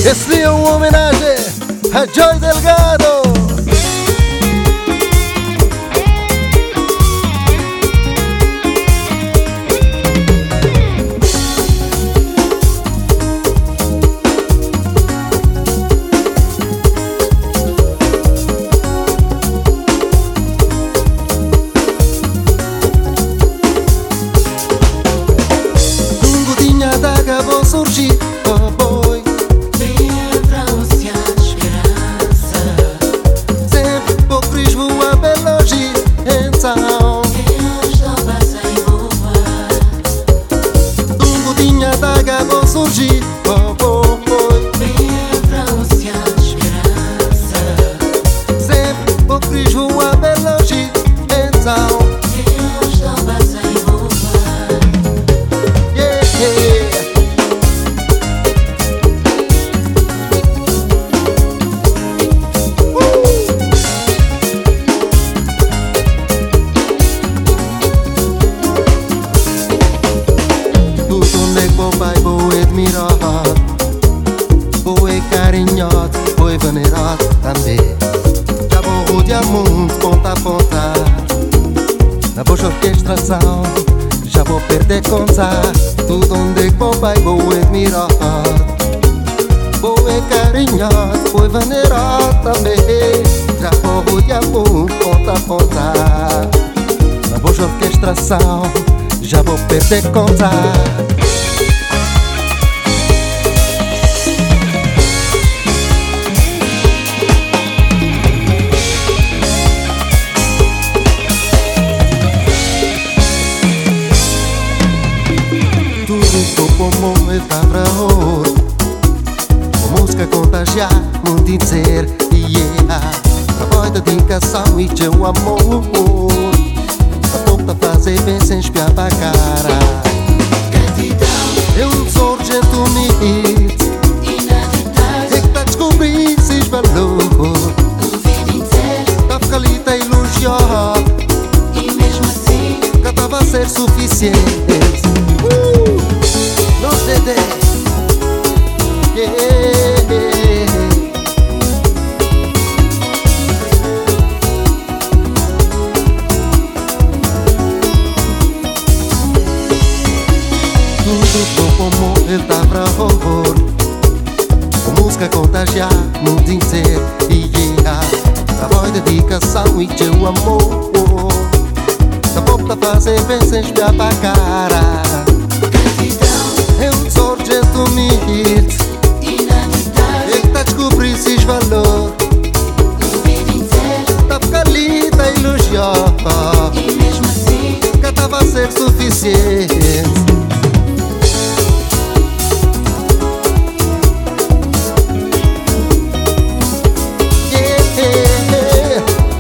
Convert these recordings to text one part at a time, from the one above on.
Esse é uma homenagem a Joy Delgado. Vou surgir, oh boy. Trouxe a esperança. Sempre vou querer voar pela hoje, então Eu estou passando voar. um gotinha d'água vou surgir, oh boy. Trouxe a esperança. Sempre vou querer voar pela hoje, então Eu estou passando voar. yeah. Pai, vou admirar, vou carinhar, vou venerar também. Já vou rodear mundo, ponta a ponta. Na voz orquestração, já vou perder conta. Tudo onde vou, pai, vou admirar, vou carinhar, vou venerar também. Já vou rodear mundo, ponta a ponta. Na voz orquestração, já vou perder conta. Como ele tá pra ouro, a música contagia mundo inteiro. Yeah. A voz da dedicação e teu amor, a pouco tá fazer bem sem espiar pra cara. Gratidão Eu sou urgente humilde, inaditável. é que tá descobrindo esses valores. Duvido inteiro. Tá ficar ali, tá elogiar, E mesmo assim, já tava a ser suficiente. Nós dedé, yeah. Tudo bom como ele tá pra horror. A música contagia mundo inteiro. Yeah. A voz de dedicação e teu amor. A boca tá fazer bem sem espiar pra cara. Eu sou urgente humilde, inaditável. ele tá descobrindo esses valores. Duvido inteiro. Tá ficar ali, tá elogiar, E mesmo assim, já tava a ser suficiente. Yeah.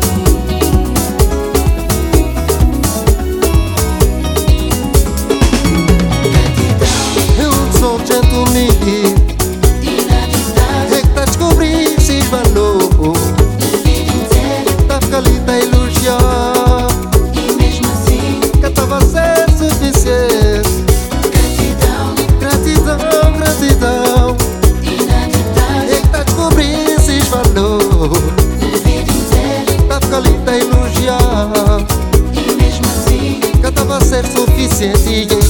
Eu sou urgente humilde, inaditável. é que tá descobrindo esses valores. Duvido inteiro. Tá ficar ali, tá elogiar, E mesmo assim, já tava a ser suficiente. gratidão Gratidão, gratidão, inaditável. é que tá descobrindo esses valores. Duvido inteiro. Tá ficar ali, tá elogiar, E mesmo assim, já tava a ser suficiente.